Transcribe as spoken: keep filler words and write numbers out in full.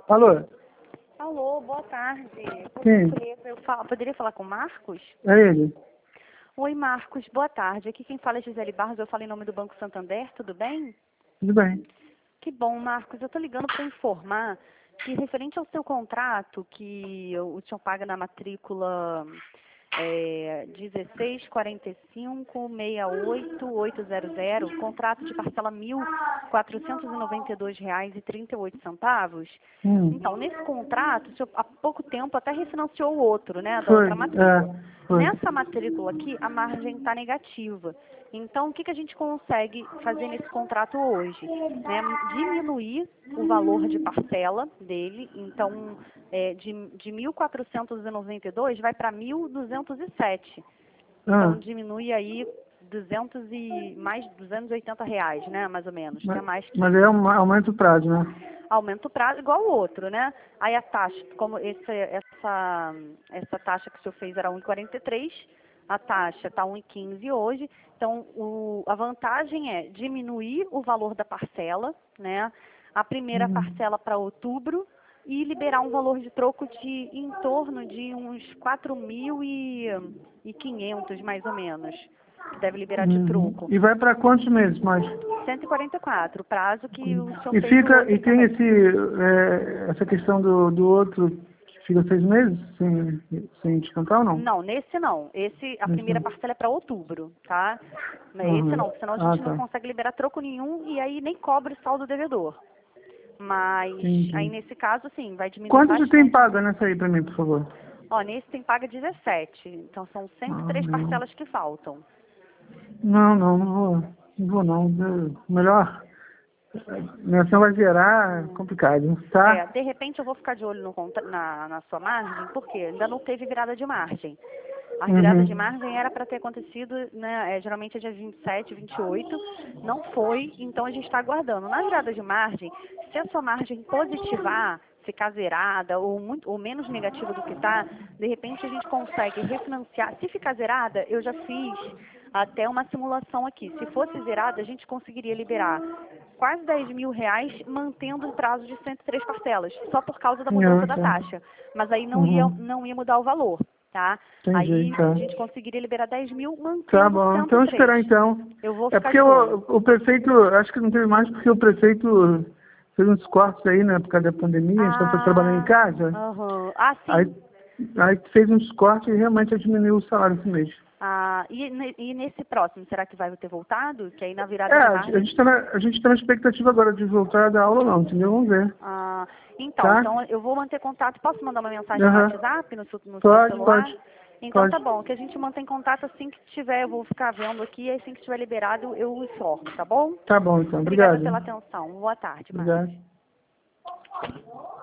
Alô? Alô, boa tarde. Por Quem? gentileza, eu falo- poderia falar com o Marcos? É ele? Oi, Marcos, boa tarde. Aqui quem fala é Gisele Barros, eu falo em nome do Banco Santander, tudo bem? Tudo bem. Que bom, Marcos. Eu estou ligando para informar que, referente ao seu contrato, que o senhor paga na matrícula é, dezesseis quarenta e cinco, sessenta e oito, oitocentos, contrato de parcela mil quatrocentos e noventa e dois reais e trinta e oito centavos. Hum. Então, nesse contrato, o senhor, há pouco tempo até refinanciou o outro, né, da Foi, outra matrícula. é, foi. Nessa matrícula aqui, a margem está negativa. Então, o que, que a gente consegue fazer nesse contrato hoje? Né? Diminuir o valor de parcela dele. Então, é, de, de mil quatrocentos e noventa e dois vai para mil duzentos e sete. Então, Ah, diminui aí duzentos e, mais duzentos e oitenta reais, né, mais ou menos, que é mas, mais que mas aí aum- aumenta o prazo, né? aumenta o prazo igual o outro, né? Aí a taxa, como esse, essa, essa taxa que o senhor fez era um vírgula quarenta e três, a taxa está um vírgula quinze hoje, então o, a vantagem é diminuir o valor da parcela, né? A primeira Hum. parcela para outubro e liberar um valor de troco de em torno de uns quatro mil e quinhentos mais ou menos, que deve liberar de Uhum. troco. E vai para quantos meses mais? cento e quarenta e quatro, o prazo que o senhor E fez no fica, outro e tem também. esse, é, essa questão do, do outro que fica seis meses sem, sem descontar ou não? Não, nesse não. Esse, a Nesse primeira não. parcela é para outubro, tá? Mas esse Uhum. não, senão a Ah, gente não tá. consegue liberar troco nenhum e aí nem cobre saldo devedor. Mas aí Entendi. nesse caso, sim, vai diminuir Quanto você tem bastante. paga nessa aí para mim, por favor? Ó, nesse tem paga dezessete, então são cento e Ah, três não. parcelas que faltam. Não, não, não vou. Não vou não. Eu- Melhor. Minha ação vai gerar complicado, É, tá? de repente eu vou ficar de olho no contra- na, na sua margem, porque ainda não teve virada de margem. A virada de Uhum. margem era para ter acontecido, né, é, geralmente é dia vinte e sete, vinte e oito, não foi, então a gente está aguardando. Na virada de margem, se a sua margem positivar, ficar zerada ou, muito, ou menos negativa do que está, de repente a gente consegue refinanciar. Se ficar zerada, eu já fiz até uma simulação aqui. Se fosse zerada, a gente conseguiria liberar quase dez mil reais, mantendo o prazo de cento e três parcelas, só por causa da Ah, mudança da tá. taxa. Mas aí não ia, Uhum. não ia mudar o valor, tá? Entendi, Aí a tá. gente conseguiria liberar dez mil, Tá mantendo bom, cento e então três. esperar então. Eu vou É ficar porque de olho. o, o prefeito, acho que não teve mais porque o prefeito fez uns cortes aí, né, por causa da pandemia, a gente está trabalhando em Ah, casa, aham. Ah, aí, sim. aí fez uns cortes e realmente diminuiu o salário esse mês. Ah, e, ne- e nesse próximo, será que vai ter voltado? Que aí na É, virada de a gente margem. está na, a gente tá na expectativa agora de voltar da aula não, entendeu? Vamos ver, Ah, então, tá? então eu vou manter contato. Posso mandar uma mensagem no Aham. WhatsApp, no seu, no seu Pode, celular? pode, Então tá pode. bom, que a gente mantém contato assim que tiver, eu vou ficar vendo aqui, e assim que estiver liberado eu informo, tá bom? Tá bom então, Obrigada obrigado. pela atenção. Boa tarde, Marcos. Obrigado.